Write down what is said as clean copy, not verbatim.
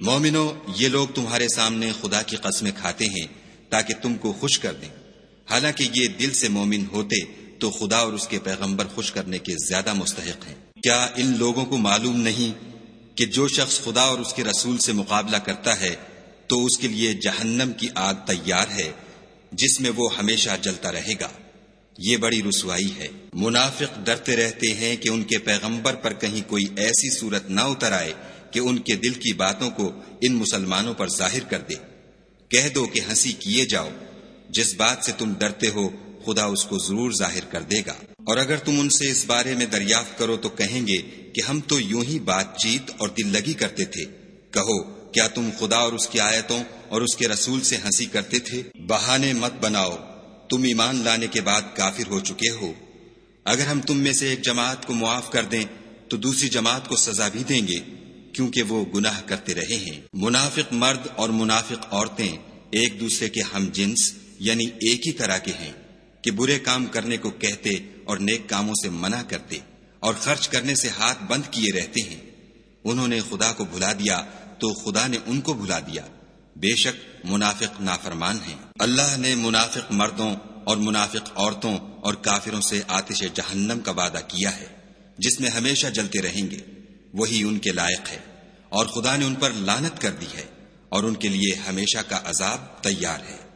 مومنو، یہ لوگ تمہارے سامنے خدا کی قسمیں کھاتے ہیں تاکہ تم کو خوش کر دیں، حالانکہ یہ دل سے مومن ہوتے تو خدا اور اس کے پیغمبر خوش کرنے کے زیادہ مستحق ہیں۔ کیا ان لوگوں کو معلوم نہیں کہ جو شخص خدا اور اس کے رسول سے مقابلہ کرتا ہے تو اس کے لیے جہنم کی آگ تیار ہے جس میں وہ ہمیشہ جلتا رہے گا، یہ بڑی رسوائی ہے۔ منافق ڈرتے رہتے ہیں کہ ان کے پیغمبر پر کہیں کوئی ایسی صورت نہ اتر آئے کہ ان کے دل کی باتوں کو ان مسلمانوں پر ظاہر کر دے۔ کہہ دو کہ ہنسی کیے جاؤ، جس بات سے تم ڈرتے ہو خدا اس کو ضرور ظاہر کر دے گا، اور اگر تم ان سے اس بارے میں دریافت کرو تو کہیں گے کہ ہم تو یوں ہی بات چیت اور دل لگی کرتے تھے۔ کہو، کیا تم خدا اور اس کی آیتوں اور اس کے رسول سے ہنسی کرتے تھے؟ بہانے مت بناؤ، تم ایمان لانے کے بعد کافر ہو چکے ہو۔ اگر ہم تم میں سے ایک جماعت کو معاف کر دیں تو دوسری جماعت کو سزا بھی دیں گے، کیونکہ وہ گناہ کرتے رہے ہیں۔ منافق مرد اور منافق عورتیں ایک دوسرے کے ہم جنس یعنی ایک ہی طرح کے ہیں کہ برے کام کرنے کو کہتے اور نیک کاموں سے منع کرتے اور خرچ کرنے سے ہاتھ بند کیے رہتے ہیں۔ انہوں نے خدا کو بھلا دیا تو خدا نے ان کو بھلا دیا، بے شک منافق نافرمان ہیں۔ اللہ نے منافق مردوں اور منافق عورتوں اور کافروں سے آتش جہنم کا وعدہ کیا ہے جس میں ہمیشہ جلتے رہیں گے، وہی ان کے لائق ہے، اور خدا نے ان پر لعنت کر دی ہے اور ان کے لیے ہمیشہ کا عذاب تیار ہے۔